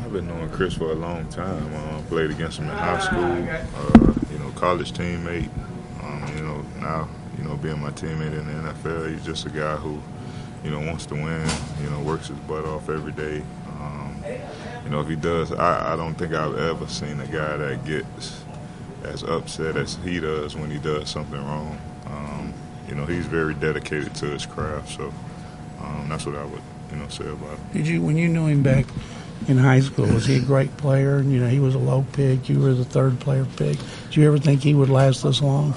I've been knowing Chris for a long time. Played against him in high school, college teammate. Now, being my teammate in the NFL, he's just a guy who, wants to win, works his butt off every day. If he does, I don't think I've ever seen a guy that gets as upset as he does when he does something wrong. He's very dedicated to his craft, so that's what I would, say about him. When you knew him back in high school, was he a great player? He was a low pick. You were the third player pick. Did you ever think he would last this long?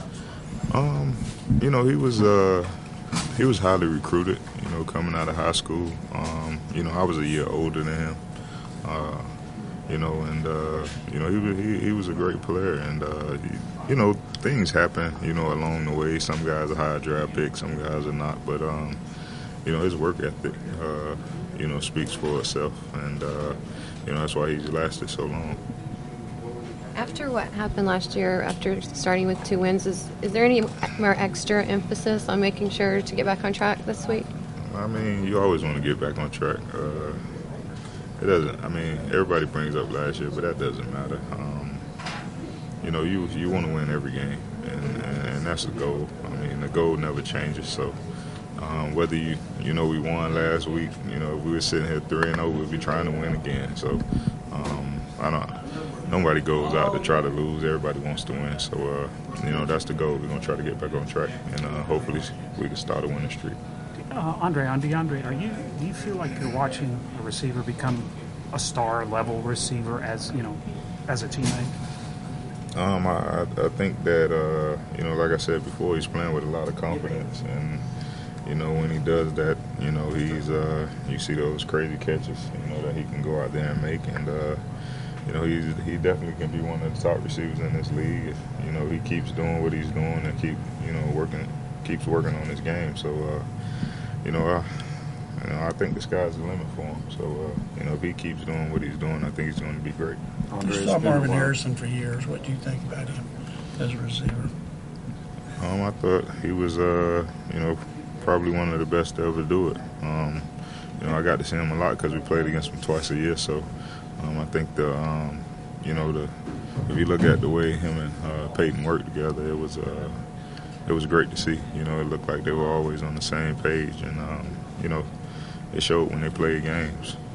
He was highly recruited, coming out of high school. I was a year older than him. He was a great player, and things happen, along the way. Some guys are high draft picks, some guys are not, but his work ethic, speaks for itself, and that's why he's lasted so long. After what happened last year, after starting with 2 wins, is there any more extra emphasis on making sure to get back on track this week? I mean, you always want to get back on track. It doesn't. I mean, everybody brings up last year, but that doesn't matter. You want to win every game, and that's the goal. I mean, the goal never changes. So whether we won last week, if we were sitting here 3-0, we'd be trying to win again. So nobody goes out to try to lose. Everybody wants to win. So that's the goal. We're gonna try to get back on track, and hopefully we can start a winning streak. Andre, on DeAndre, do you feel like you're watching a receiver become a star level receiver as a teammate? I think that like I said before, he's playing with a lot of confidence, and when he does that, he's you see those crazy catches, that he can go out there and make, and he definitely can be one of the top receivers in this league if he keeps doing what he's doing and keeps working on his game. So I think the sky's the limit for him. So if he keeps doing what he's doing, I think he's going to be great. You saw Marvin Harrison for years. What do you think about him as a receiver? I thought he was probably one of the best to ever do it. I got to see him a lot because we played against him twice a year. So I think if you look at the way him and Peyton worked together, it was great to see. It looked like they were always on the same page, and it showed when they played games.